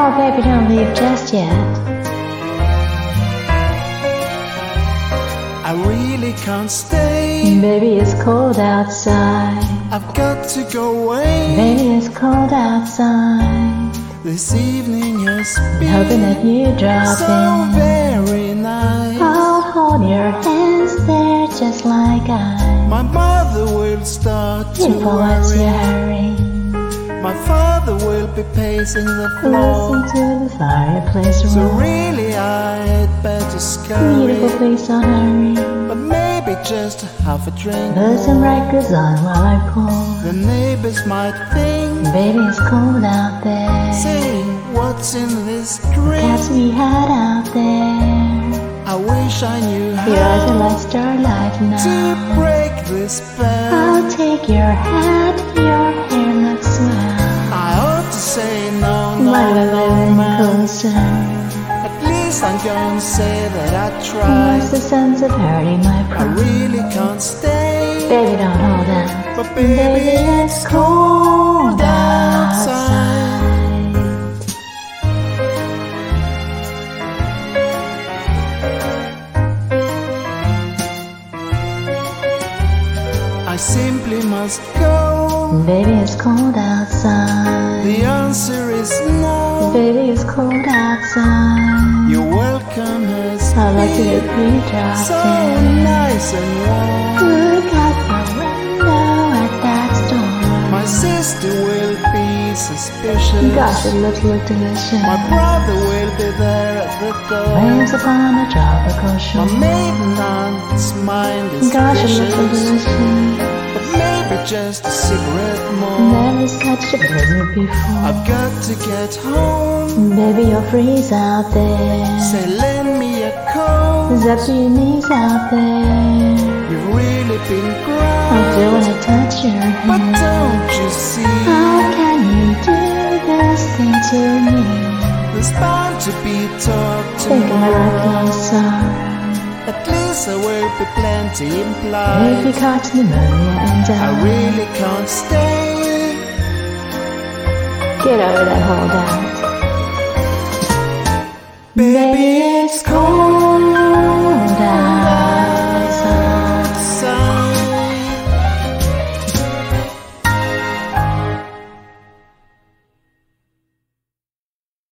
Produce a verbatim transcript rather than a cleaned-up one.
Oh, baby, don't leave just yet. I really can't stay. Baby, it's cold outside. I've got to go away. Baby, it's cold outside. This evening has been Hoping that you drop so in. very nice. I'll hold your hands there just like I. My mother will start to If once you worry. hurry, My father will be pacing the floor. listen to the fireplace So roar. really I'd better Beautiful, scurry. please don't hurry. But maybe just half a drink Put some more. records on while I pour. The neighbors might think, Baby, it's cold out there. saying, what's in this drink? Cats we had out there. I wish I knew Your eyes are how like starlight to now. break this spell. I'll take your hat, your hair looks swell. I ought to say no, no, My no, love, man. closer. At least I'm gonna say that I What's tried. the sense of hurting my I pride? really can't stay. Baby, don't hold out. But baby, it's cold outside. I simply must go. Baby, it's cold outside. The answer is no. Baby, it's cold outside. Your welcome has I'd like to been get you dropped so in. nice and warm. Look out the window at that storm. My sister will be suspicious. Gosh, it looks look delicious. My brother will be there at the door. Waves upon a tropical My shore. maiden aunt's mind is Gosh, it looks so vicious. delicious. But maybe just a cigarette more. Never touched a present before. I've got to get home. Baby, you'll freeze out there. Say, lend me a coat. Zip to your knees out there. You've really been I do grand. wanna touch your But hand. don't you see? How can you do this thing to me? There's bound to be talk Thinking I like tomorrow. no sorrow. At least there will be plenty If you implied. caught pneumonia and I died, really can't stay. get over that holdout. Baby, Baby,